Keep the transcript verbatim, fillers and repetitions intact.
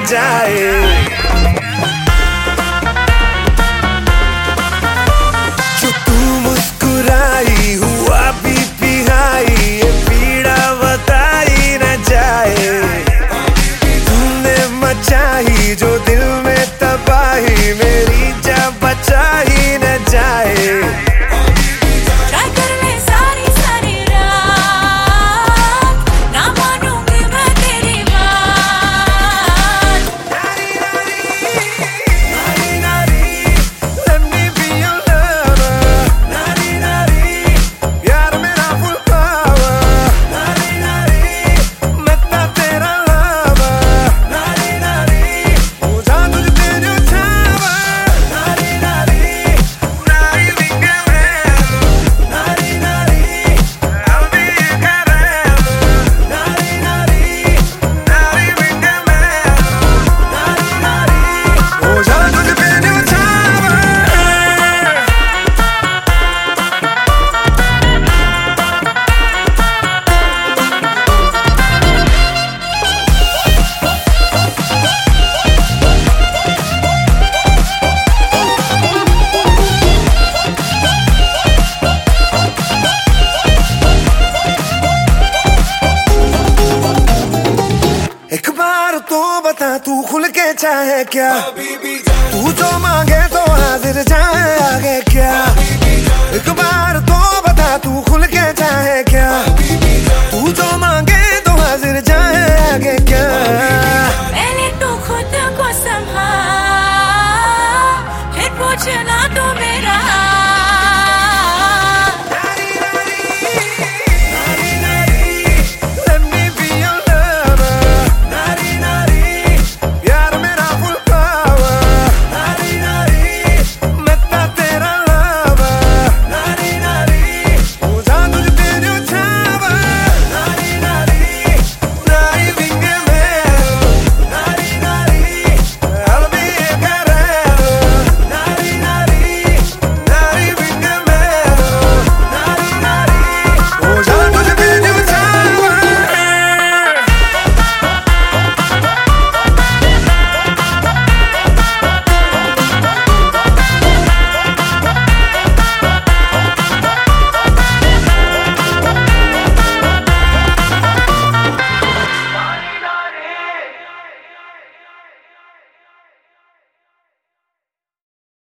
जाए। जो तू मुस्कुराई हुआ बीपी हाई, ये पीड़ा बताई न जाए। तूने मचाही जो दिल में तबाही, मेरी जा बचा ही न जाए। एक बार तो बता तू खुल के चाहे क्या, तू जो मांगे तो हाजिर जाए आगे क्या। एक बार तो बता तू खुल के चाहे क्या, तू जो मांगे तो हाजिर जाए आगे क्या। पहले तो खुद को संभाल, फिर पूछना तो